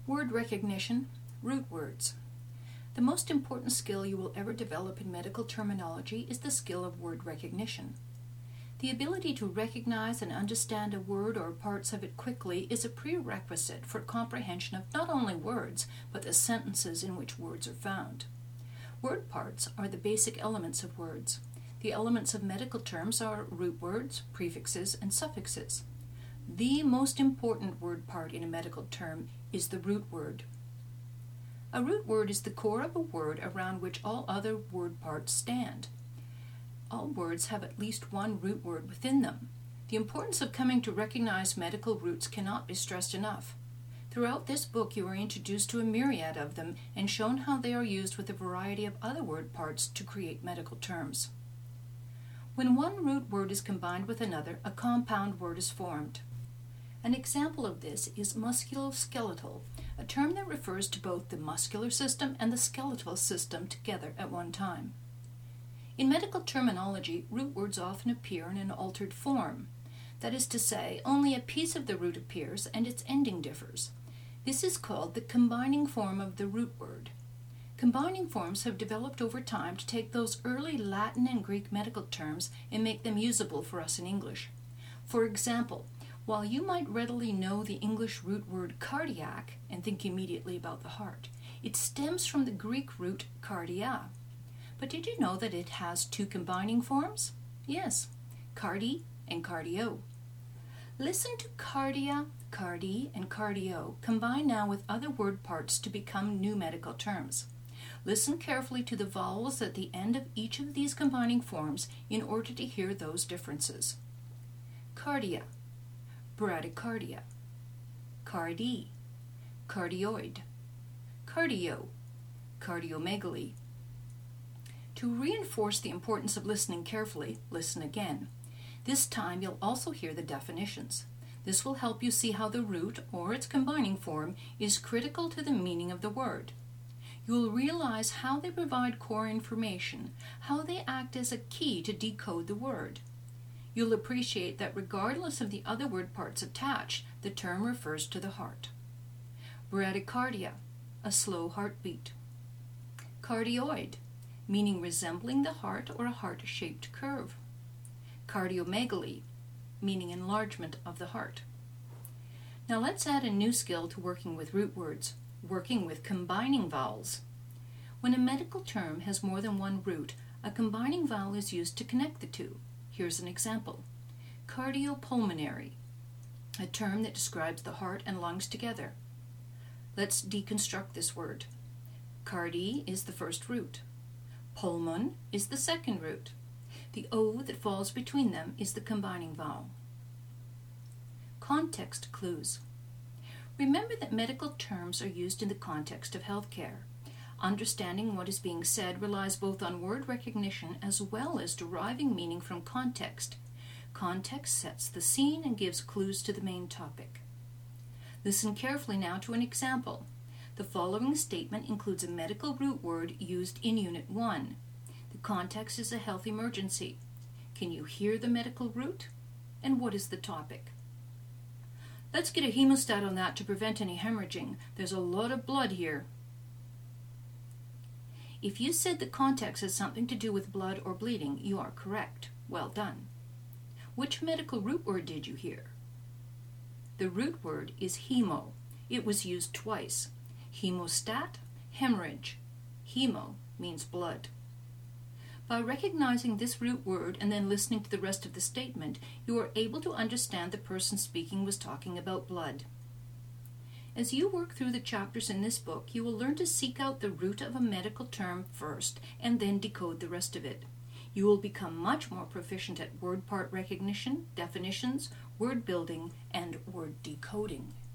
Word recognition, root words. The most important skill you will ever develop in medical terminology is the skill of word recognition. The ability to recognize and understand a word or parts of it quickly is a prerequisite for comprehension of not only words, but the sentences in which words are found. Word parts are the basic elements of words. The elements of medical terms are root words, prefixes, and suffixes. The most important word part in a medical term is the root word. A root word is the core of a word around which all other word parts stand. All words have at least one root word within them. The importance of coming to recognize medical roots cannot be stressed enough. Throughout this book you are introduced to a myriad of them and shown how they are used with a variety of other word parts to create medical terms. When one root word is combined with another, a compound word is formed. An example of this is musculoskeletal, a term that refers to both the muscular system and the skeletal system together at one time. In medical terminology, root words often appear in an altered form. That is to say, only a piece of the root appears and its ending differs. This is called the combining form of the root word. Combining forms have developed over time to take those early Latin and Greek medical terms and make them usable for us in English. For example, while you might readily know the English root word cardiac and think immediately about the heart, it stems from the Greek root cardia. But did you know that it has two combining forms? Yes, cardi and cardio. Listen to cardia, cardi, and cardio combine now with other word parts to become new medical terms. Listen carefully to the vowels at the end of each of these combining forms in order to hear those differences. Cardia, bradycardia, cardi, cardioid, cardio, cardiomegaly. To reinforce the importance of listening carefully, listen again. This time you'll also hear the definitions. This will help you see how the root, or its combining form, is critical to the meaning of the word. You will realize how they provide core information, how they act as a key to decode the word. You'll appreciate that regardless of the other word parts attached, the term refers to the heart. Bradycardia, a slow heartbeat. Cardioid, meaning resembling the heart or a heart-shaped curve. Cardiomegaly, meaning enlargement of the heart. Now let's add a new skill to working with root words, working with combining vowels. When a medical term has more than one root, a combining vowel is used to connect the two. Here's an example. Cardiopulmonary, a term that describes the heart and lungs together. Let's deconstruct this word. Cardi is the first root. Pulmon is the second root. The O that falls between them is the combining vowel. Context clues. Remember that medical terms are used in the context of healthcare. Understanding what is being said relies both on word recognition as well as deriving meaning from context. Context sets the scene and gives clues to the main topic. Listen carefully now to an example. The following statement includes a medical root word used in Unit 1. The context is a health emergency. Can you hear the medical root? And what is the topic? Let's get a hemostat on that to prevent any hemorrhaging. There's a lot of blood here. If you said the context has something to do with blood or bleeding, you are correct. Well done. Which medical root word did you hear? The root word is hemo. It was used twice. Hemostat, hemorrhage. Hemo means blood. By recognizing this root word and then listening to the rest of the statement, you are able to understand the person speaking was talking about blood. As you work through the chapters in this book, you will learn to seek out the root of a medical term first and then decode the rest of it. You will become much more proficient at word part recognition, definitions, word building, and word decoding.